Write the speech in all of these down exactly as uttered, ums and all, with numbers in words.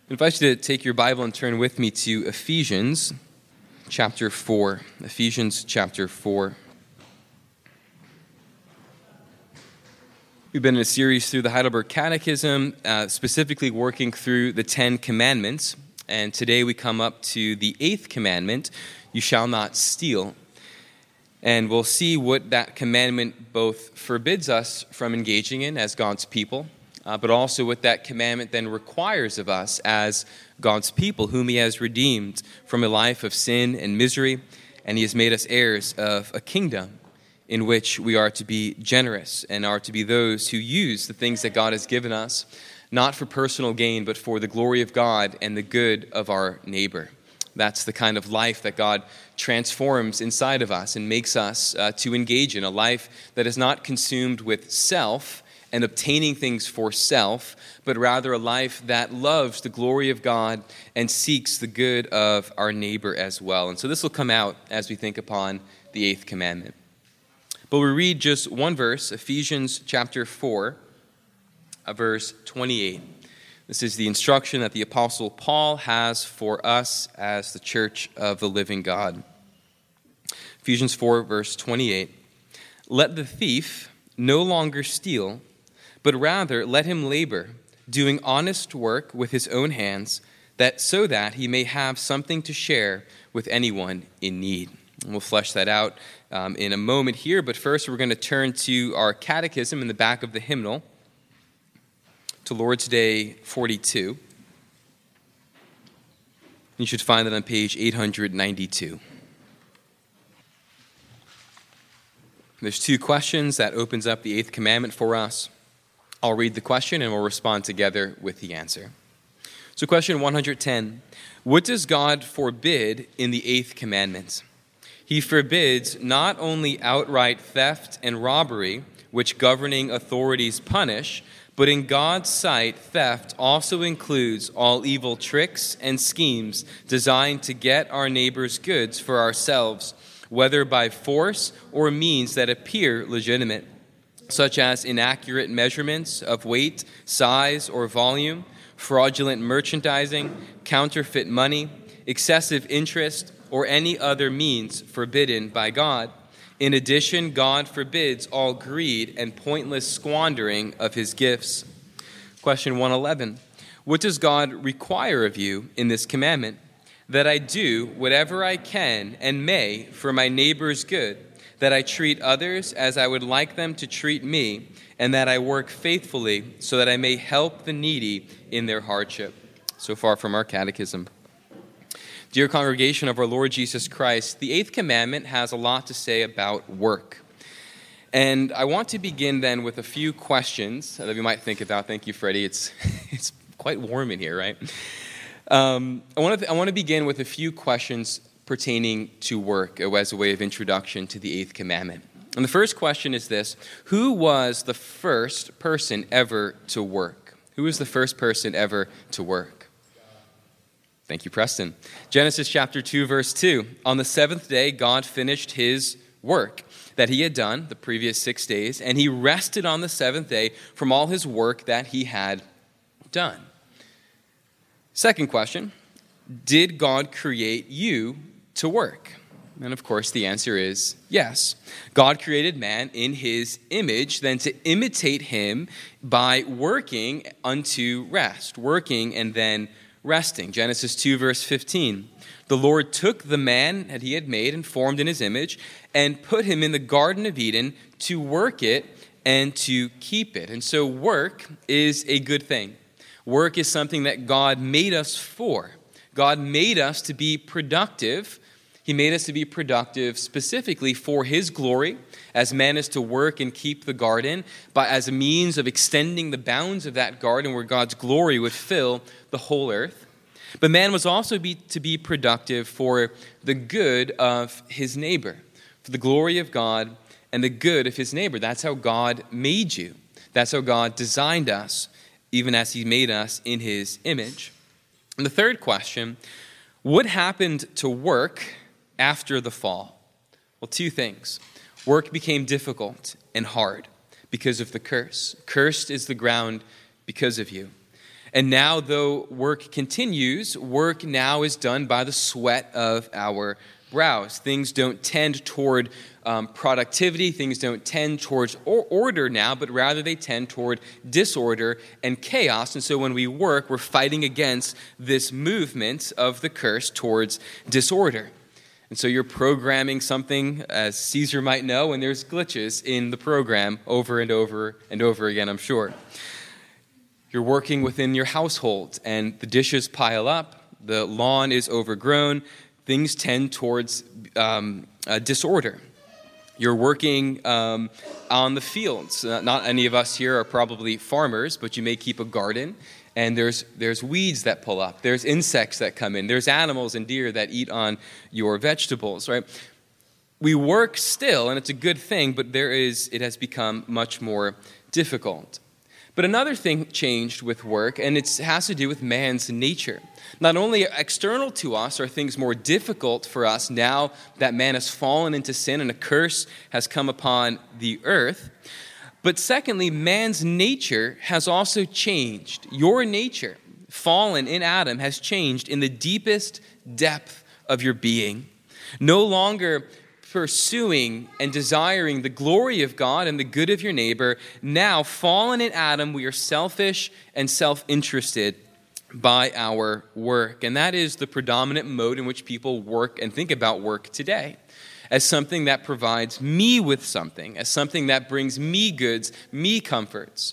I invite you to take your Bible and turn with me to Ephesians chapter four. Ephesians chapter four. We've been in a series through the Heidelberg Catechism, uh, specifically working through the Ten Commandments. And today we come up to the eighth commandment, you shall not steal. And we'll see what that commandment both forbids us from engaging in as God's people, Uh, but also what that commandment then requires of us as God's people, whom he has redeemed from a life of sin and misery, and he has made us heirs of a kingdom in which we are to be generous and are to be those who use the things that God has given us, not for personal gain, but for the glory of God and the good of our neighbor. That's the kind of life that God transforms inside of us and makes us uh, to engage in, a life that is not consumed with self and obtaining things for self, but rather a life that loves the glory of God and seeks the good of our neighbor as well. And so this will come out as we think upon the eighth commandment. But we read just one verse, Ephesians chapter four, verse twenty-eight. This is the instruction that the Apostle Paul has for us as the church of the living God. Ephesians four, verse twenty-eight. Let the thief no longer steal, but rather let him labor, doing honest work with his own hands, that so that he may have something to share with anyone in need. And we'll flesh that out um, in a moment here, but first we're going to turn to our catechism in the back of the hymnal, to Lord's Day forty-two. You should find that on page eight hundred ninety-two. There's two questions that opens up the eighth commandment for us. I'll read the question and we'll respond together with the answer. So question one hundred ten, what does God forbid in the eighth commandment? He forbids not only outright theft and robbery, which governing authorities punish, but in God's sight, theft also includes all evil tricks and schemes designed to get our neighbor's goods for ourselves, whether by force or means that appear legitimate, such as inaccurate measurements of weight, size, or volume, fraudulent merchandising, counterfeit money, excessive interest, or any other means forbidden by God. In addition, God forbids all greed and pointless squandering of his gifts. Question one eleven. What does God require of you in this commandment? That I do whatever I can and may for my neighbor's good, that I treat others as I would like them to treat me, and that I work faithfully so that I may help the needy in their hardship. So far from our catechism. Dear congregation of our Lord Jesus Christ, the eighth commandment has a lot to say about work. And I want to begin then with a few questions that we might think about. Thank you, Freddie. It's it's quite warm in here, right? Um, I want to I want to begin with a few questions pertaining to work as a way of introduction to the eighth commandment. And the first question is this: who was the first person ever to work? Who was the first person ever to work? Thank you, Preston. Genesis chapter two, verse two. On the seventh day, God finished his work that he had done the previous six days, and he rested on the seventh day from all his work that he had done. Second question, did God create you to work? And of course, the answer is yes. God created man in his image, then to imitate him by working unto rest, working and then resting. Genesis two, verse fifteen. The Lord took the man that he had made and formed in his image and put him in the Garden of Eden to work it and to keep it. And so work is a good thing. Work is something that God made us for. God made us to be productive. He made us to be productive specifically for his glory, as man is to work and keep the garden, but as a means of extending the bounds of that garden where God's glory would fill the whole earth. But man was also be, to be productive for the good of his neighbor, for the glory of God and the good of his neighbor. That's how God made you. That's how God designed us, even as he made us in his image. And the third question, what happened to work after the fall? Well, two things. Work became difficult and hard because of the curse. Cursed is the ground because of you. And now, though work continues, work now is done by the sweat of our brows. Things don't tend toward um, productivity. Things don't tend towards or- order now, but rather they tend toward disorder and chaos. And so when we work, we're fighting against this movement of the curse towards disorder. And so you're programming something, as Caesar might know, and there's glitches in the program over and over and over again, I'm sure. You're working within your household, and the dishes pile up, the lawn is overgrown, things tend towards um, uh, disorder. You're working um, on the fields. Uh, not any of us here are probably farmers, but you may keep a garden, and there's there's weeds that pull up. There's insects that come in. There's animals and deer that eat on your vegetables, right? We work still, and it's a good thing, but there is it has become much more difficult. But another thing changed with work, and it has to do with man's nature. Not only external to us are things more difficult for us now that man has fallen into sin and a curse has come upon the earth, but secondly, man's nature has also changed. Your nature, fallen in Adam, has changed in the deepest depth of your being. No longer pursuing and desiring the glory of God and the good of your neighbor. Now, fallen in Adam, we are selfish and self-interested by our work. And that is the predominant mode in which people work and think about work today, as something that provides me with something, as something that brings me goods, me comforts.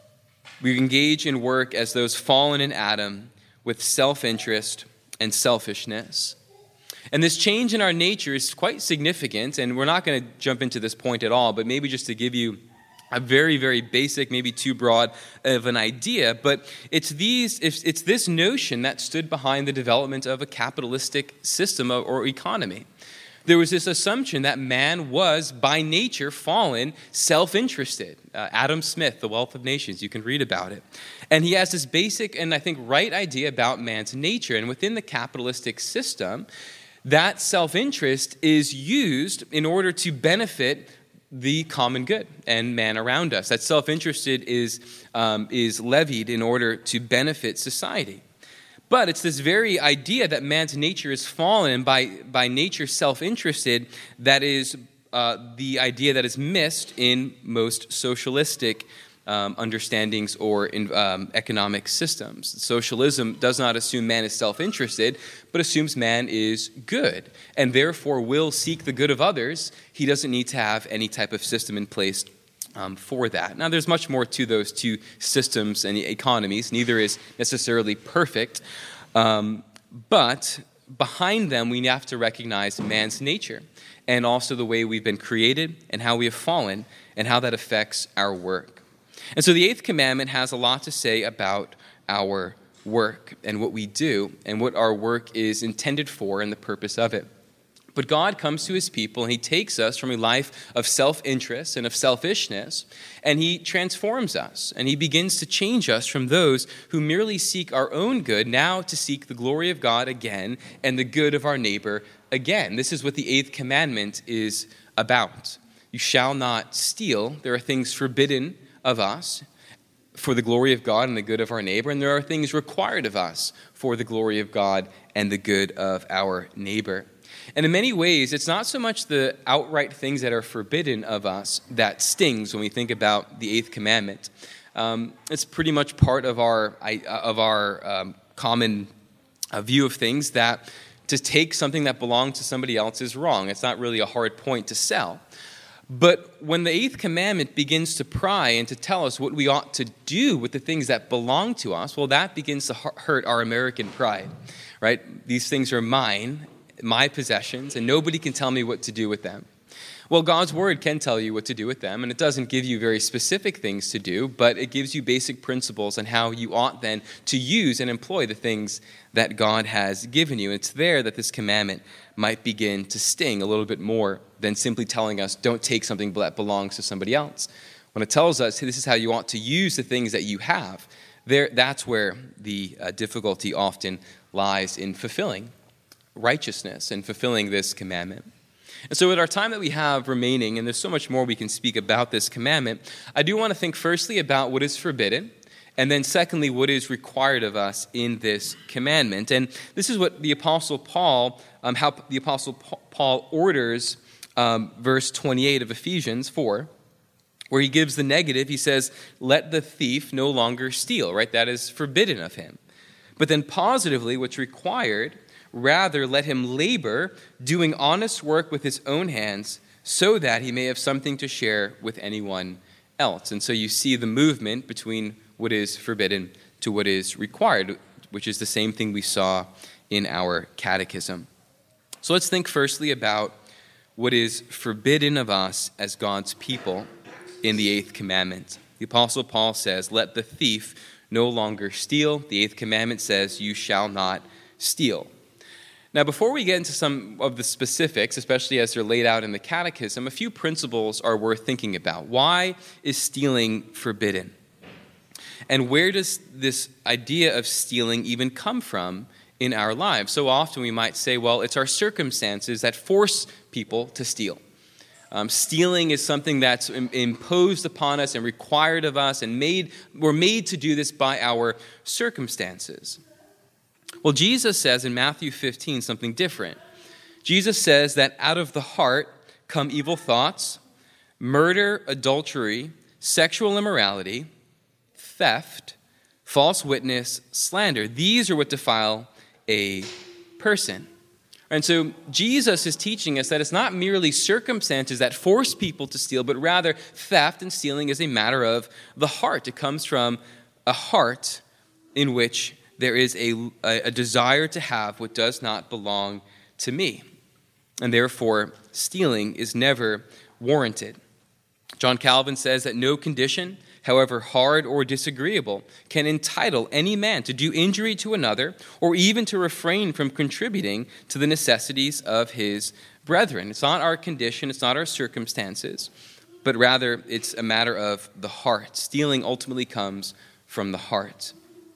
We engage in work as those fallen in Adam with self-interest and selfishness. And this change in our nature is quite significant, and we're not going to jump into this point at all, but maybe just to give you a very, very basic, maybe too broad of an idea, but it's these, it's this notion that stood behind the development of a capitalistic system or economy. There was this assumption that man was, by nature, fallen, self-interested. Uh, Adam Smith, The Wealth of Nations, you can read about it. And he has this basic and, I think, right idea about man's nature. And within the capitalistic system, that self-interest is used in order to benefit the common good and man around us. That self-interested is, um, is levied in order to benefit society. But it's this very idea that man's nature is fallen and by, by nature self-interested that is uh, the idea that is missed in most socialistic Um, understandings or in, um, economic systems. Socialism does not assume man is self-interested, but assumes man is good, and therefore will seek the good of others. He doesn't need to have any type of system in place um, for that. Now, there's much more to those two systems and economies. Neither is necessarily perfect, um, but behind them, we have to recognize man's nature and also the way we've been created and how we have fallen and how that affects our work. And so the eighth commandment has a lot to say about our work and what we do and what our work is intended for and the purpose of it. But God comes to his people and he takes us from a life of self-interest and of selfishness, and he transforms us and he begins to change us from those who merely seek our own good now to seek the glory of God again and the good of our neighbor again. This is what the eighth commandment is about. You shall not steal. There are things forbidden of us for the glory of God and the good of our neighbor, and there are things required of us for the glory of God and the good of our neighbor. And in many ways, it's not so much the outright things that are forbidden of us that stings when we think about the eighth commandment. Um, it's pretty much part of our of our um, common uh, view of things that to take something that belongs to somebody else is wrong. It's not really a hard point to sell. But when the eighth commandment begins to pry and to tell us what we ought to do with the things that belong to us, well, that begins to hurt our American pride, right? These things are mine, my possessions, and nobody can tell me what to do with them. Well, God's word can tell you what to do with them, and it doesn't give you very specific things to do, but it gives you basic principles on how you ought then to use and employ the things that God has given you. It's there that this commandment might begin to sting a little bit more than simply telling us, don't take something that belongs to somebody else. When it tells us, hey, this is how you ought to use the things that you have, there, that's where the uh, difficulty often lies in fulfilling righteousness and fulfilling this commandment. And so with our time that we have remaining, and there's so much more we can speak about this commandment, I do want to think firstly about what is forbidden And then secondly, what is required of us in this commandment. And this is what the Apostle Paul, um, how the Apostle Paul orders um, verse twenty-eight of Ephesians four, where he gives the negative. He says, let the thief no longer steal, right? That is forbidden of him. But then positively, what's required, rather let him labor, doing honest work with his own hands, so that he may have something to share with anyone else. And so you see the movement between what is forbidden to what is required, which is the same thing we saw in our catechism. So let's think firstly about what is forbidden of us as God's people in the eighth commandment. The Apostle Paul says, let the thief no longer steal. The eighth commandment says, you shall not steal. Now, before we get into some of the specifics, especially as they're laid out in the catechism, a few principles are worth thinking about. Why is stealing forbidden? And where does this idea of stealing even come from in our lives? So often we might say, well, it's our circumstances that force people to steal. Um, stealing is something that's im- imposed upon us and required of us, and made we're made to do this by our circumstances. Well, Jesus says in Matthew fifteen something different. Jesus says that out of the heart come evil thoughts, murder, adultery, sexual immorality, theft, false witness, slander. These are what defile a person. And so Jesus is teaching us that it's not merely circumstances that force people to steal, but rather theft and stealing is a matter of the heart. It comes from a heart in which there is a, a, a desire to have what does not belong to me. And therefore, stealing is never warranted. John Calvin says that no condition, however hard or disagreeable, can entitle any man to do injury to another or even to refrain from contributing to the necessities of his brethren. It's not our condition, it's not our circumstances, but rather it's a matter of the heart. Stealing ultimately comes from the heart.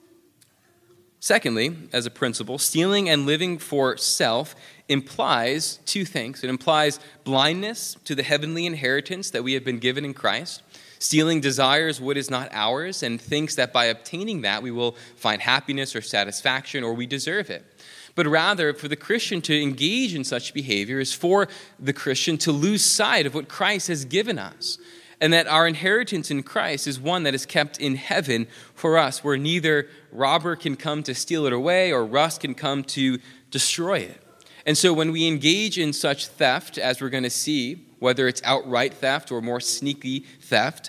Secondly, as a principle, stealing and living for self implies two things. It implies blindness to the heavenly inheritance that we have been given in Christ. Stealing desires what is not ours and thinks that by obtaining that we will find happiness or satisfaction or we deserve it. But rather, for the Christian to engage in such behavior is for the Christian to lose sight of what Christ has given us, and that our inheritance in Christ is one that is kept in heaven for us, where neither robber can come to steal it away or rust can come to destroy it. And so when we engage in such theft, as we're going to see, whether it's outright theft or more sneaky theft,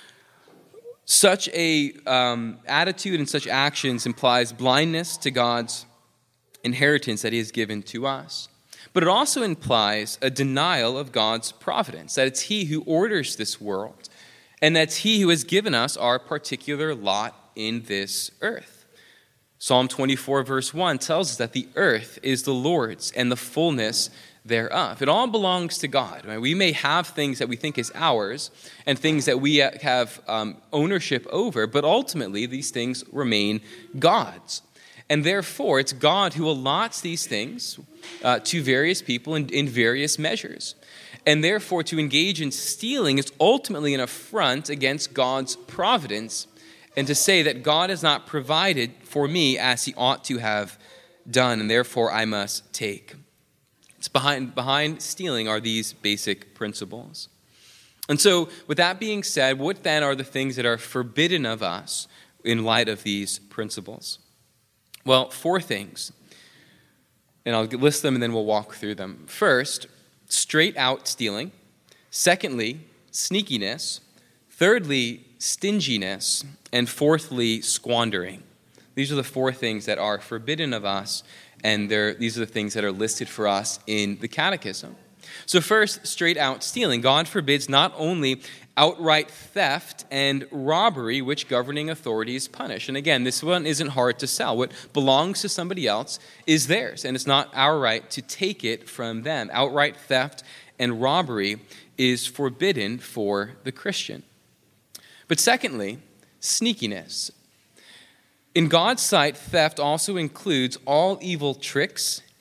such a um, attitude and such actions implies blindness to God's inheritance that he has given to us. But it also implies a denial of God's providence, that it's he who orders this world, and that's he who has given us our particular lot in this earth. Psalm twenty-four verse one tells us that the earth is the Lord's and the fullness thereof. It all belongs to God. Right? We may have things that we think is ours and things that we have um, ownership over, but ultimately these things remain God's. And therefore, it's God who allots these things uh, to various people in, in various measures. And therefore, to engage in stealing is ultimately an affront against God's providence, and to say that God has not provided for me as he ought to have done, and therefore I must take. It's behind, behind stealing are these basic principles. And so, with that being said, what then are the things that are forbidden of us in light of these principles? Well, four things. And I'll list them and then we'll walk through them. First, straight out stealing. Secondly, sneakiness. Thirdly, stinginess. And fourthly, squandering. These are the four things that are forbidden of us, and these are the things that are listed for us in the Catechism. So first, straight out stealing. God forbids not only outright theft and robbery, which governing authorities punish. And again, this one isn't hard to sell. What belongs to somebody else is theirs, and it's not our right to take it from them. Outright theft and robbery is forbidden for the Christian. But secondly, sneakiness. In God's sight, theft also includes all evil tricks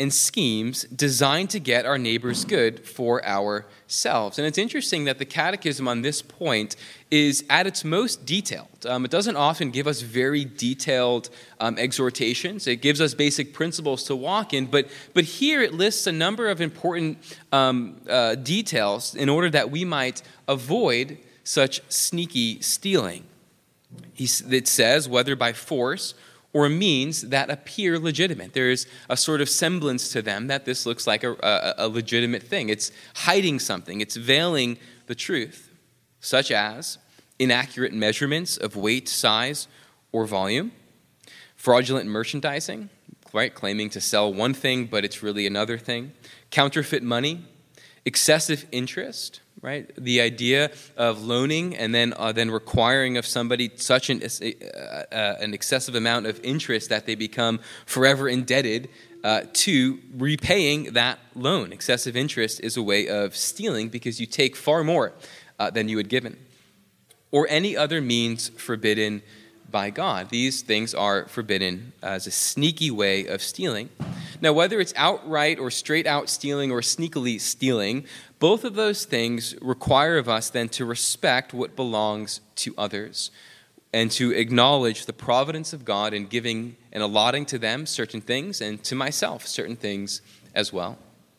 and schemes designed to get our neighbor's good for ourselves. And it's interesting that the Catechism on this point is at its most detailed. Um, it doesn't often give us very detailed um, exhortations. It gives us basic principles to walk in, but, but here it lists a number of important um, uh, details in order that we might avoid such sneaky stealing. He, it says, whether by force or means that appear legitimate. There is a sort of semblance to them that this looks like a, a, a legitimate thing. It's hiding something. It's veiling the truth, such as inaccurate measurements of weight, size, or volume, fraudulent merchandising, right, claiming to sell one thing, but it's really another thing, counterfeit money, excessive interest, right? The idea of loaning and then uh, then requiring of somebody such an uh, uh, an excessive amount of interest that they become forever indebted uh, to repaying that loan. Excessive interest is a way of stealing because you take far more uh, than you had given. Or any other means forbidden by God. These things are forbidden as a sneaky way of stealing. Now, whether it's outright or straight out stealing or sneakily stealing, both of those things require of us then to respect what belongs to others and to acknowledge the providence of God in giving and allotting to them certain things and to myself certain things as well.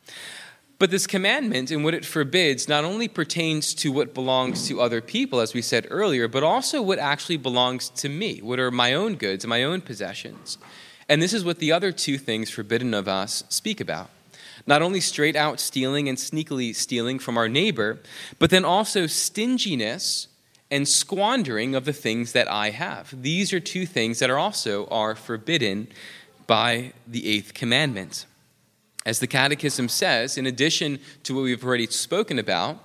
But this commandment and what it forbids not only pertains to what belongs to other people, as we said earlier, but also what actually belongs to me, what are my own goods, my own possessions. And this is what the other two things forbidden of us speak about. Not only straight out stealing and sneakily stealing from our neighbor, but then also stinginess and squandering of the things that I have. These are two things that are also are forbidden by the eighth commandment. As the Catechism says, in addition to what we've already spoken about,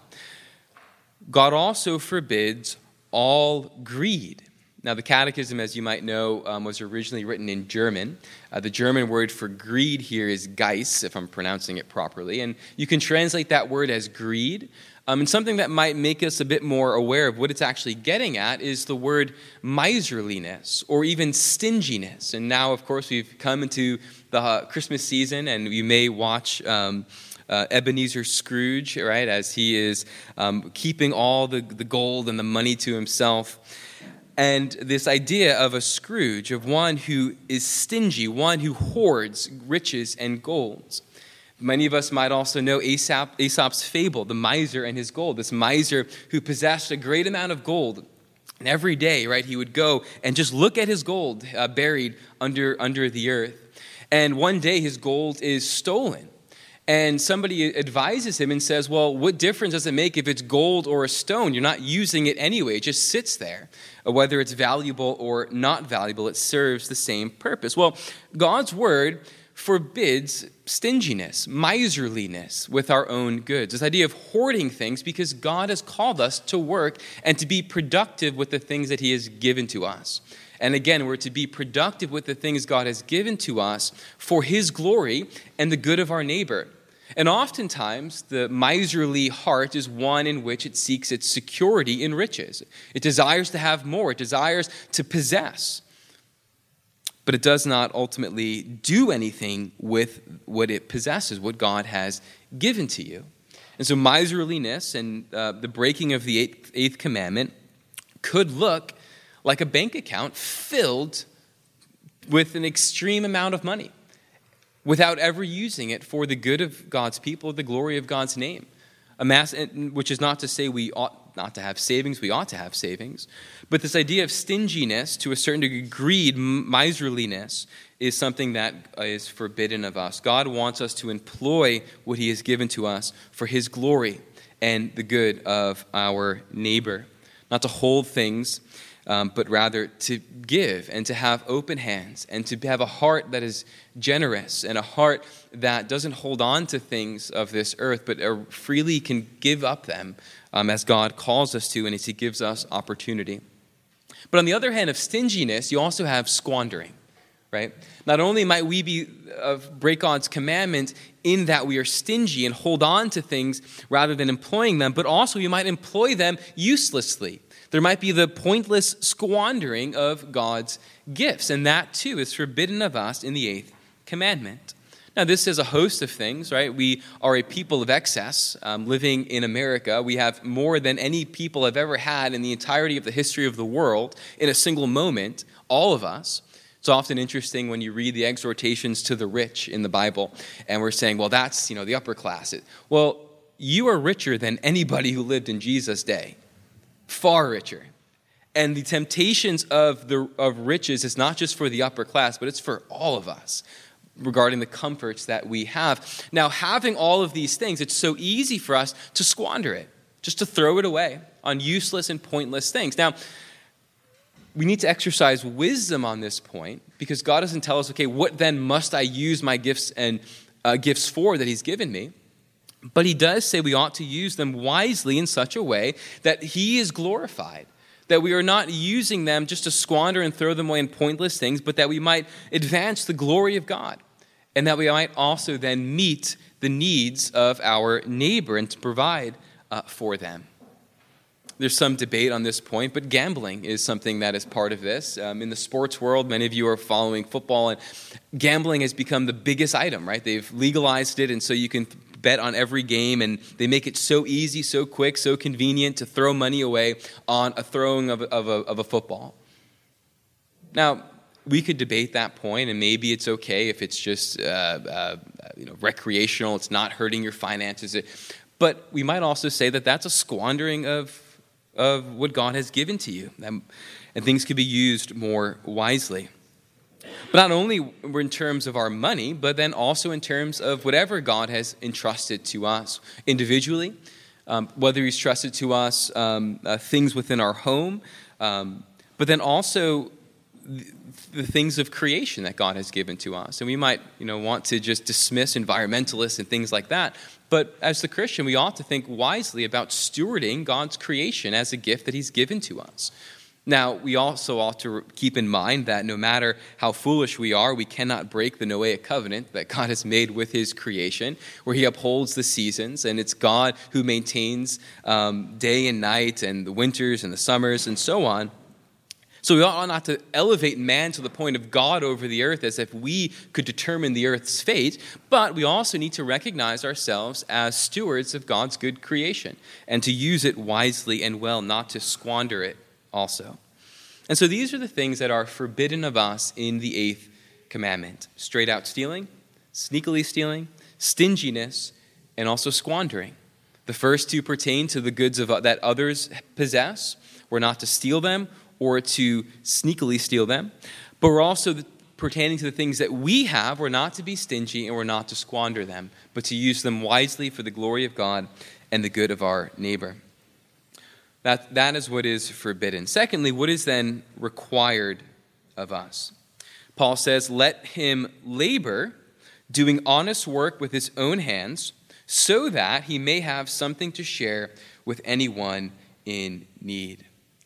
God also forbids all greed. Now, the Catechism, as you might know, um, was originally written in German. Uh, the German word for greed here is Geiz, if I'm pronouncing it properly. And you can translate that word as greed. Um, and something that might make us a bit more aware of what it's actually getting at is the word miserliness or even stinginess. And now, of course, we've come into the uh, Christmas season, and you may watch um, uh, Ebenezer Scrooge, right, as he is um, keeping all the, the gold and the money to himself. And this idea of a Scrooge, of one who is stingy, one who hoards riches and golds. Many of us might also know Aesop, Aesop's fable, the miser and his gold. This miser who possessed a great amount of gold. And every day, right, he would go and just look at his gold uh, buried under, under the earth. And one day his gold is stolen. And somebody advises him and says, well, what difference does it make if it's gold or a stone? You're not using it anyway. It just sits there. Whether it's valuable or not valuable, it serves the same purpose. Well, God's word forbids stinginess, miserliness with our own goods. This idea of hoarding things because God has called us to work and to be productive with the things that he has given to us. And again, we're to be productive with the things God has given to us for his glory and the good of our neighbor. And oftentimes, the miserly heart is one in which it seeks its security in riches. It desires to have more. It desires to possess. But it does not ultimately do anything with what it possesses, what God has given to you. And so miserliness and uh, the breaking of the eighth, eighth commandment could look like a bank account filled with an extreme amount of money without ever using it for the good of God's people, the glory of God's name. A mass, which is not to say we ought not to have savings, we ought to have savings. But this idea of stinginess, to a certain degree, greed, miserliness, is something that is forbidden of us. God wants us to employ what he has given to us for his glory and the good of our neighbor. Not to hold things, Um, but rather to give and to have open hands and to have a heart that is generous and a heart that doesn't hold on to things of this earth, but uh, freely can give up them um, as God calls us to and as he gives us opportunity. But on the other hand of stinginess, you also have squandering, right? Not only might we be uh, break God's commandment in that we are stingy and hold on to things rather than employing them, but also we might employ them uselessly. There might be the pointless squandering of God's gifts, and that too is forbidden of us in the eighth commandment. Now, this is a host of things, right? We are a people of excess um, living in America. We have more than any people have ever had in the entirety of the history of the world in a single moment, all of us. It's often interesting when you read the exhortations to the rich in the Bible, and we're saying, well, that's, you know, the upper class. Well, you are richer than anybody who lived in Jesus' day, far richer. And the temptations of the of riches is not just for the upper class, but it's for all of us regarding the comforts that we have. Now, having all of these things, it's so easy for us to squander it, just to throw it away on useless and pointless things. Now, we need to exercise wisdom on this point, because God doesn't tell us, okay, what then must I use my gifts and uh, gifts for that he's given me? But he does say we ought to use them wisely in such a way that he is glorified, that we are not using them just to squander and throw them away in pointless things, but that we might advance the glory of God, and that we might also then meet the needs of our neighbor and to provide uh, for them. There's some debate on this point, but gambling is something that is part of this. Um, in the sports world, many of you are following football, and gambling has become the biggest item, right? They've legalized it, and so you can bet on every game, and they make it so easy, so quick, so convenient to throw money away on a throwing of, of, a, of a football. Now, we could debate that point, and maybe it's okay if it's just uh, uh, you know, recreational, it's not hurting your finances. But we might also say that that's a squandering of of what God has given to you, and things could be used more wisely. But not only in terms of our money, but then also in terms of whatever God has entrusted to us individually, um, whether he's trusted to us um, uh, things within our home, um, but then also the, the things of creation that God has given to us. And we might, you know, want to just dismiss environmentalists and things like that. But as the Christian, we ought to think wisely about stewarding God's creation as a gift that he's given to us. Now, we also ought to keep in mind that no matter how foolish we are, we cannot break the Noahic covenant that God has made with his creation, where he upholds the seasons, and it's God who maintains um, day and night and the winters and the summers and so on. So we ought not to elevate man to the point of God over the earth as if we could determine the earth's fate, but we also need to recognize ourselves as stewards of God's good creation and to use it wisely and well, not to squander it also. And so these are the things that are forbidden of us in the eighth commandment: straight out stealing, sneakily stealing, stinginess, and also squandering. The first two pertain to the goods of, that others possess. We're not to steal them or to sneakily steal them, but we're also pertaining to the things that we have. We're not to be stingy and we're not to squander them, but to use them wisely for the glory of God and the good of our neighbor. That, that is what is forbidden. Secondly, what is then required of us? Paul says, let him labor, doing honest work with his own hands, so that he may have something to share with anyone in need.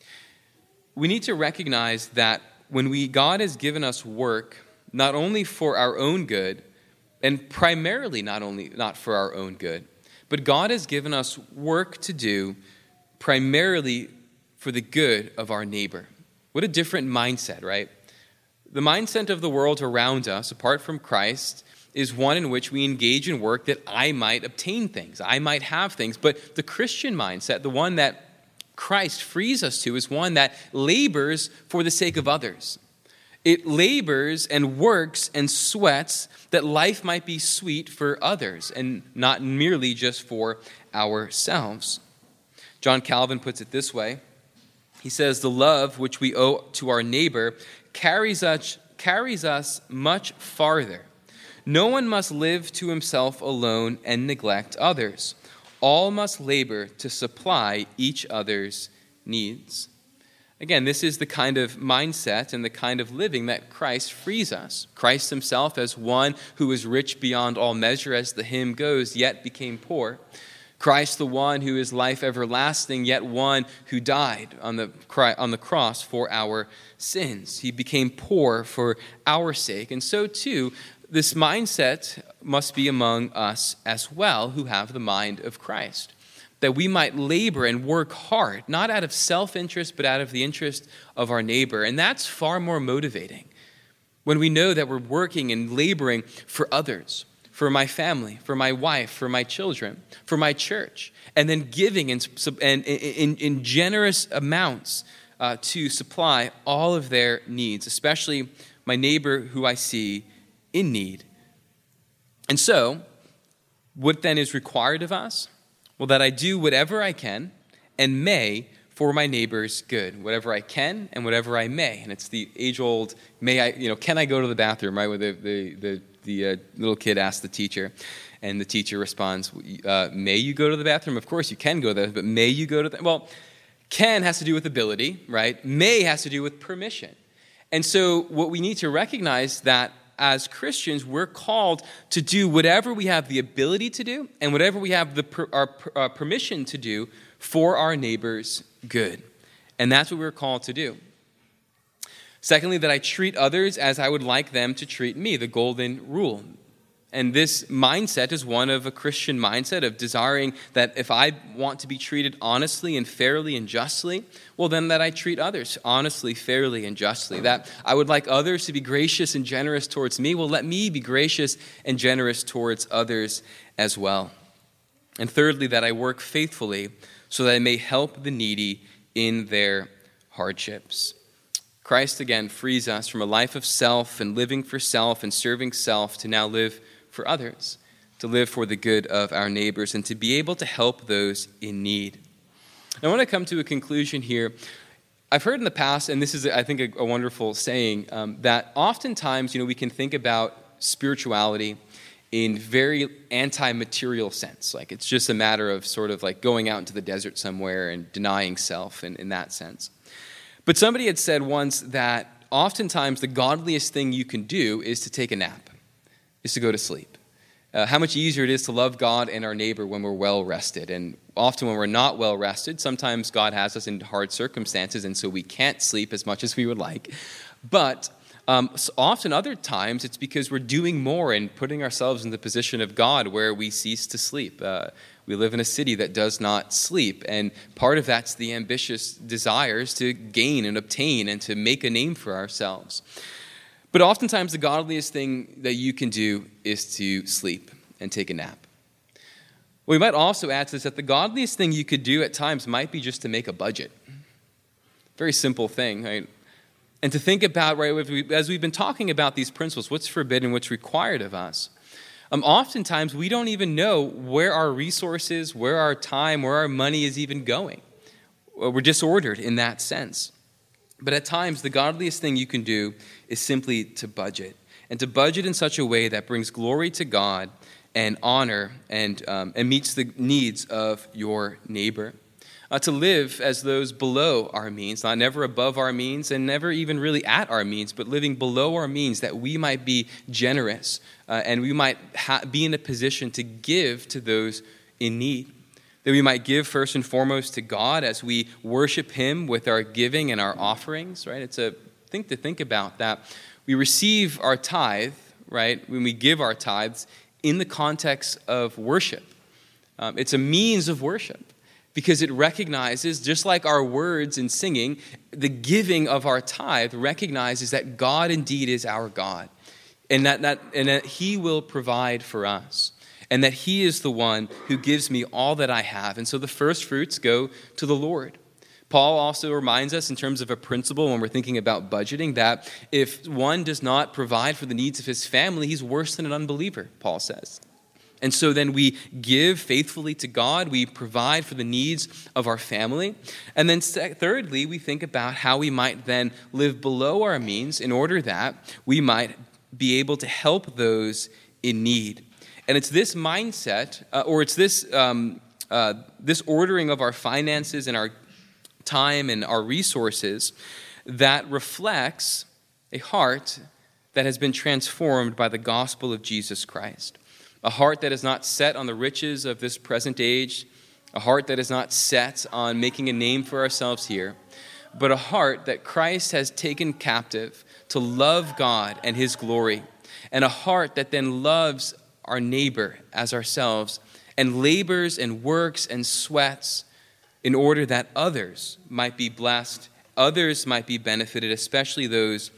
We need to recognize that when we God has given us work, not only for our own good, and primarily not only not for our own good, but God has given us work to do primarily for the good of our neighbor. What a different mindset, right? The mindset of the world around us, apart from Christ, is one in which we engage in work that I might obtain things, I might have things. But the Christian mindset, the one that Christ frees us to, is one that labors for the sake of others. It labors and works and sweats that life might be sweet for others and not merely just for ourselves. John Calvin puts it this way. He says, the love which we owe to our neighbor carries us, carries us much farther. No one must live to himself alone and neglect others. All must labor to supply each other's needs. Again, this is the kind of mindset and the kind of living that Christ frees us. Christ himself, as one who is rich beyond all measure, as the hymn goes, yet became poor. Christ, the one who is life everlasting, yet one who died on the, on the cross for our sins. He became poor for our sake. And so too, this mindset must be among us as well, who have the mind of Christ, that we might labor and work hard, not out of self-interest, but out of the interest of our neighbor. And that's far more motivating when we know that we're working and laboring for others, for my family, for my wife, for my children, for my church, and then giving in, in, in, in generous amounts uh, to supply all of their needs, especially my neighbor who I see in need. And so, what then is required of us? Well, that I do whatever I can and may for my neighbor's good, whatever I can and whatever I may. And it's the age-old, may I, you know, can I go to the bathroom, right, where the, the, the The uh, little kid asks the teacher, and the teacher responds, uh, may you go to the bathroom? Of course, you can go there, but may you go to the... Well, can has to do with ability, right? May has to do with permission. And so what we need to recognize that as Christians, we're called to do whatever we have the ability to do and whatever we have the per, our uh, permission to do for our neighbor's good. And that's what we're called to do. Secondly, that I treat others as I would like them to treat me, the golden rule. And this mindset is one of a Christian mindset of desiring that if I want to be treated honestly and fairly and justly, well, then that I treat others honestly, fairly, and justly. That I would like others to be gracious and generous towards me, well, let me be gracious and generous towards others as well. And thirdly, that I work faithfully so that I may help the needy in their hardships. Christ, again, frees us from a life of self and living for self and serving self to now live for others, to live for the good of our neighbors, and to be able to help those in need. I want to come to a conclusion here. I've heard in the past, and this is, I think, a, a wonderful saying, um, that oftentimes, you know, we can think about spirituality in very anti-material sense. Like it's just a matter of sort of like going out into the desert somewhere and denying self in, in that sense. But somebody had said once that oftentimes the godliest thing you can do is to take a nap, is to go to sleep. Uh, how much easier it is to love God and our neighbor when we're well rested. And often when we're not well rested, sometimes God has us in hard circumstances, and so we can't sleep as much as we would like. But um, so often other times it's because we're doing more and putting ourselves in the position of God where we cease to sleep. Uh, We live in a city that does not sleep, and part of that's the ambitious desires to gain and obtain and to make a name for ourselves. But oftentimes the godliest thing that you can do is to sleep and take a nap. We might also add to this that the godliest thing you could do at times might be just to make a budget. Very simple thing, right? And to think about, right, as we've been talking about these principles, what's forbidden, what's required of us. Um, oftentimes, we don't even know where our resources, where our time, where our money is even going. We're disordered in that sense. But at times, the godliest thing you can do is simply to budget, and to budget in such a way that brings glory to God and honor and, um, and meets the needs of your neighbor. Uh, to live as those below our means, not never above our means and never even really at our means, but living below our means that we might be generous uh, and we might ha- be in a position to give to those in need. That we might give first and foremost to God as we worship Him with our giving and our offerings, right? It's a thing to think about that we receive our tithe, right, when we give our tithes in the context of worship. Um, it's a means of worship. Because it recognizes, just like our words in singing, the giving of our tithe recognizes that God indeed is our God. And that, that, and that He will provide for us. And that He is the one who gives me all that I have. And so the first fruits go to the Lord. Paul also reminds us in terms of a principle when we're thinking about budgeting that if one does not provide for the needs of his family, he's worse than an unbeliever, Paul says. And so then we give faithfully to God. We provide for the needs of our family. And then thirdly, we think about how we might then live below our means in order that we might be able to help those in need. And it's this mindset, uh, or it's this um, uh, this ordering of our finances and our time and our resources that reflects a heart that has been transformed by the gospel of Jesus Christ. A heart that is not set on the riches of this present age, a heart that is not set on making a name for ourselves here, but a heart that Christ has taken captive to love God and His glory, and a heart that then loves our neighbor as ourselves and labors and works and sweats in order that others might be blessed, others might be benefited, especially those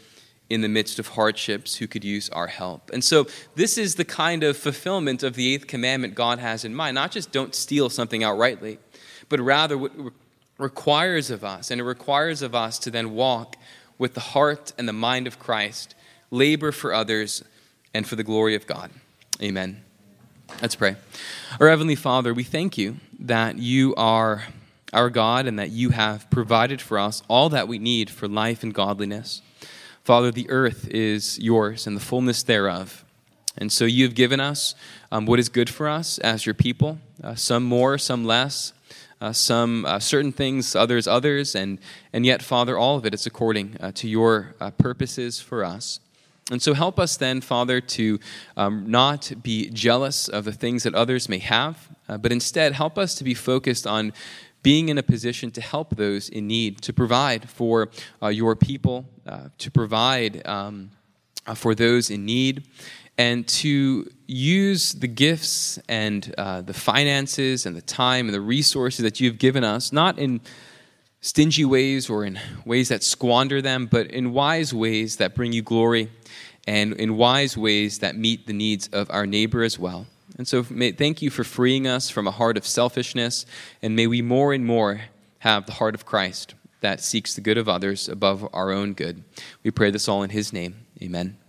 in the midst of hardships who could use our help. And so this is the kind of fulfillment of the eighth commandment God has in mind. Not just don't steal something outrightly, but rather what it requires of us. And it requires of us to then walk with the heart and the mind of Christ, labor for others and for the glory of God. Amen. Let's pray. Our Heavenly Father, we thank you that you are our God and that you have provided for us all that we need for life and godliness. Father, the earth is yours and the fullness thereof. And so you have given us um, what is good for us as your people, uh, some more, some less, uh, some uh, certain things, others others, and, and yet, Father, all of it is according uh, to your uh, purposes for us. And so help us then, Father, to um, not be jealous of the things that others may have, uh, but instead help us to be focused on being in a position to help those in need, to provide for uh, your people, uh, to provide um, uh, for those in need, and to use the gifts and uh, the finances and the time and the resources that you've given us, not in stingy ways or in ways that squander them, but in wise ways that bring you glory and in wise ways that meet the needs of our neighbor as well. And so may, thank you for freeing us from a heart of selfishness, and may we more and more have the heart of Christ that seeks the good of others above our own good. We pray this all in his name. Amen.